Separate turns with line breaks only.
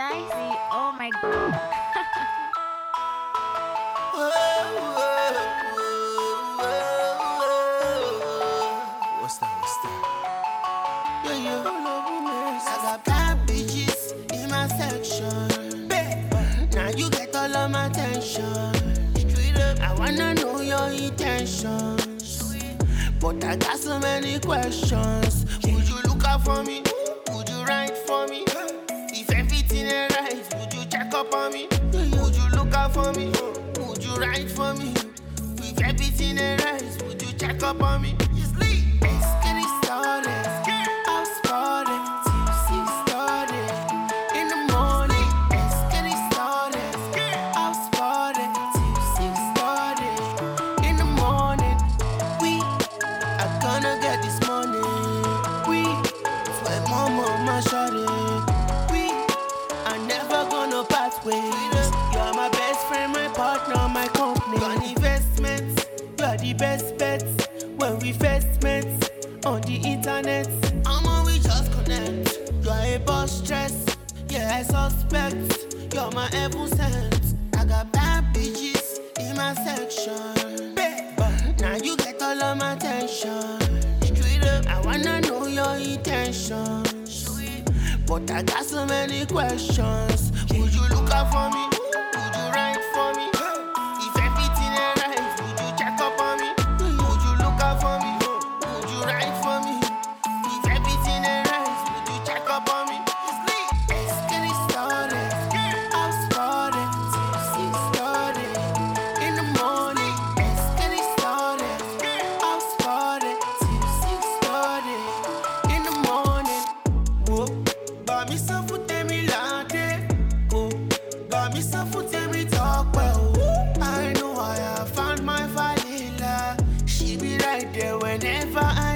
Dicey, oh my god.
What's that? What's that? Yeah, yeah. I got bad bitches in my section. Now you get all of my attention. Straight up, I wanna know your intentions. But I got so many questions. Would you look out for me? Would you write for me? If everything ain't right, would you check up on me? Would you look out for me? Would you write for me? If everything ain't right, would you check up on me? Let's get it started. I'll spot it till 6:30 in the morning. Let's get it started. I'll spot it till 6:30 in the morning. We are gonna get this money. We sweat mama shawty. We are never gonna part ways. You're my best friend, my partner, my company. Got investments, you're the best bets. When we first met on the internet, we just connect. You're a boss stress, yeah I suspect. You're my heaven sent. I got bad bitches in my section. Now you get all of my attention. Straight up, I wanna know your intentions. But I got so many questions. Would you look out for me? Would you write for me? If everything ain't right, would you check up on me? Would you look out for me? Would you write for me? If everything ain't right, would you check up on me? Let's get it started. I'll spot it till 6:30 in the morning. Let's get it started. I'll spot it till 6:30 in the morning. Whoa, buy me some food, tell me latte. Oh, buy me some food, tell me talk well. I know I have found my vanilla. She be right there whenever I